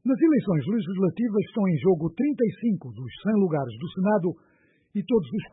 Nas eleições legislativas estão em jogo 35 dos 100 lugares do Senado e todos os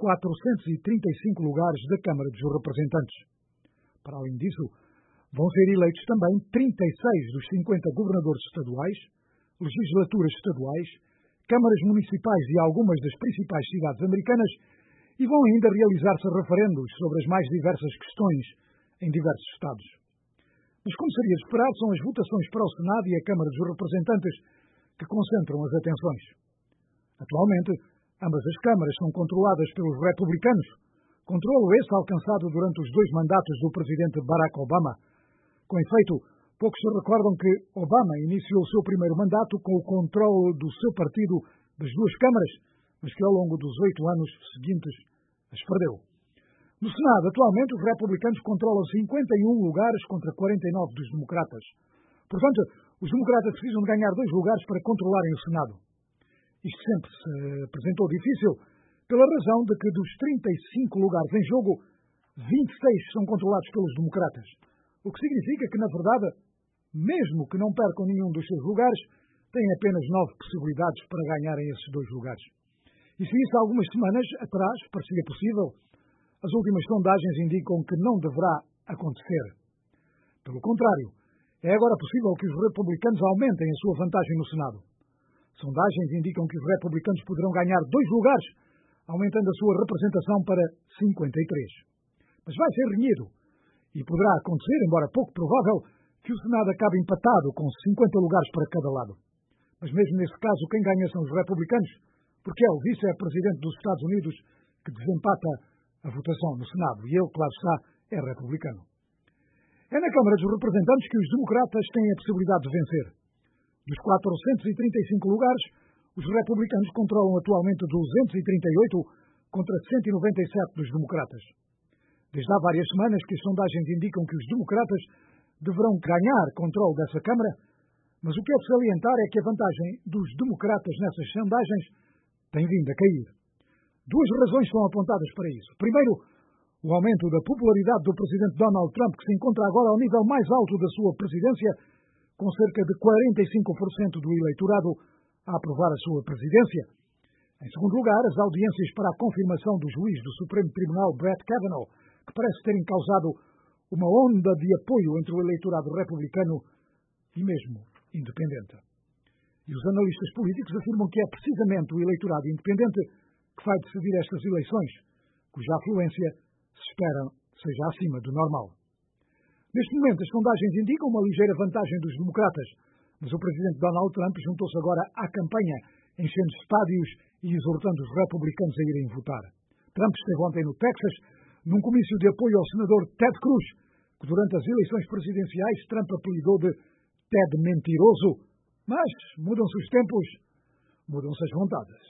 435 lugares da Câmara dos Representantes. Para além disso, vão ser eleitos também 36 dos 50 governadores estaduais, legislaturas estaduais, câmaras municipais e algumas das principais cidades americanas e vão ainda realizar-se referendos sobre as mais diversas questões em diversos estados. Mas, como seria de esperar, são as votações para o Senado e a Câmara dos Representantes que concentram as atenções. Atualmente, ambas as câmaras são controladas pelos republicanos, controlo esse alcançado durante os 2 mandatos do presidente Barack Obama. Com efeito, poucos se recordam que Obama iniciou o seu primeiro mandato com o controle do seu partido das 2 câmaras, mas que ao longo dos 8 anos seguintes as perdeu. No Senado, atualmente, os republicanos controlam 51 lugares contra 49 dos democratas. Portanto, os democratas precisam de ganhar 2 lugares para controlarem o Senado. Isto sempre se apresentou difícil pela razão de que dos 35 lugares em jogo, 26 são controlados pelos democratas. O que significa que, na verdade, mesmo que não percam nenhum dos seus lugares, têm apenas 9 possibilidades para ganharem esses 2 lugares. E se isso há algumas semanas atrás parecia possível, as últimas sondagens indicam que não deverá acontecer. Pelo contrário, é agora possível que os republicanos aumentem a sua vantagem no Senado. Sondagens indicam que os republicanos poderão ganhar 2 lugares, aumentando a sua representação para 53. Mas vai ser renhido. E poderá acontecer, embora pouco provável, que o Senado acabe empatado com 50 lugares para cada lado. Mas mesmo nesse caso, quem ganha são os republicanos, porque é o vice-presidente dos Estados Unidos que desempata a votação no Senado, e ele, claro está, é republicano. É na Câmara dos Representantes que os democratas têm a possibilidade de vencer. Dos 435 lugares, os republicanos controlam atualmente 238 contra 197 dos democratas. Desde há várias semanas que as sondagens indicam que os democratas deverão ganhar controle dessa Câmara, mas o que é de salientar é que a vantagem dos democratas nessas sondagens tem vindo a cair. 2 razões são apontadas para isso. Primeiro, o aumento da popularidade do presidente Donald Trump, que se encontra agora ao nível mais alto da sua presidência, com cerca de 45% do eleitorado a aprovar a sua presidência. Em segundo lugar, as audiências para a confirmação do juiz do Supremo Tribunal, Brett Kavanaugh, que parece terem causado uma onda de apoio entre o eleitorado republicano e mesmo independente. E os analistas políticos afirmam que é precisamente o eleitorado independente que vai decidir estas eleições, cuja afluência se espera seja acima do normal. Neste momento, as sondagens indicam uma ligeira vantagem dos democratas, mas o presidente Donald Trump juntou-se agora à campanha, enchendo estádios e exortando os republicanos a irem votar. Trump esteve ontem no Texas, num comício de apoio ao senador Ted Cruz, que durante as eleições presidenciais Trump apelidou de Ted Mentiroso. Mas mudam-se os tempos, mudam-se as vontades.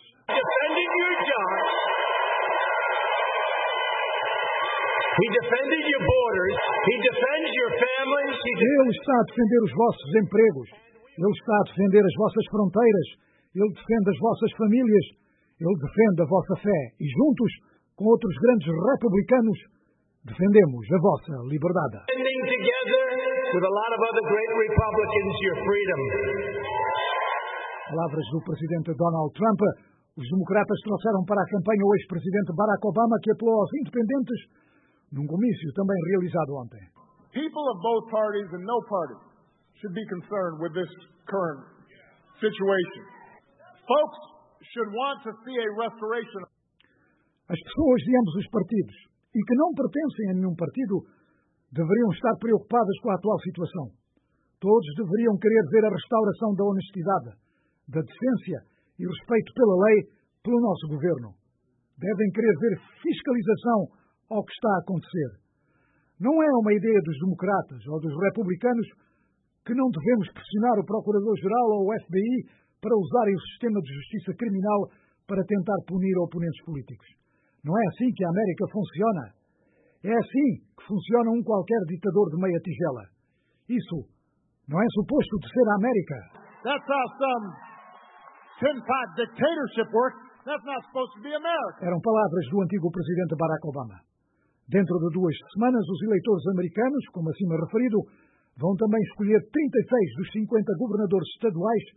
He defended your borders. He defends your families. Ele está a defender os vossos empregos. Ele está a defender as vossas fronteiras. Ele defende as vossas famílias. Ele defende a vossa fé. E juntos, com outros grandes republicanos, defendemos a vossa liberdade. Defending together with a lot of other great Republicans your freedom. Palavras do presidente Donald Trump. Os democratas trouxeram para a campanha o ex-presidente Barack Obama, que apelou aos independentes num comício também realizado ontem. People of both parties and no party should be concerned with this current situation. Folks should want to see a restoration. As pessoas de ambos os partidos e que não pertencem a nenhum partido deveriam estar preocupadas com a atual situação. Todos deveriam querer ver a restauração da honestidade, da decência e respeito pela lei pelo nosso governo. Devem querer ver fiscalização ao que está a acontecer. Não é uma ideia dos democratas ou dos republicanos que não devemos pressionar o Procurador-Geral ou o FBI para usarem o sistema de justiça criminal para tentar punir oponentes políticos. Não é assim que a América funciona. É assim que funciona um qualquer ditador de meia tigela. Isso não é suposto de ser a América. That's how some tin-pot dictatorship works. That's not supposed to be America. Eram palavras do antigo presidente Barack Obama. Dentro de 2 semanas, os eleitores americanos, como acima referido, vão também escolher 36 dos 50 governadores estaduais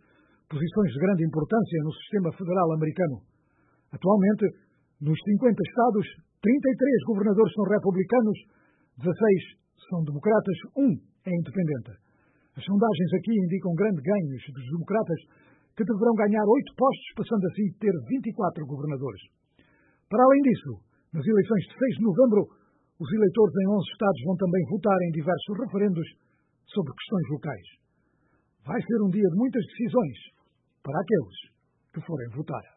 posições de grande importância no sistema federal americano. Atualmente, nos 50 estados, 33 governadores são republicanos, 16 são democratas, 1 é independente. As sondagens aqui indicam grande ganhos dos democratas, que deverão ganhar 8 postos, passando assim a ter 24 governadores. Para além disso, nas eleições de 6 de novembro, os eleitores em 11 estados vão também votar em diversos referendos sobre questões locais. Vai ser um dia de muitas decisões para aqueles que forem votar.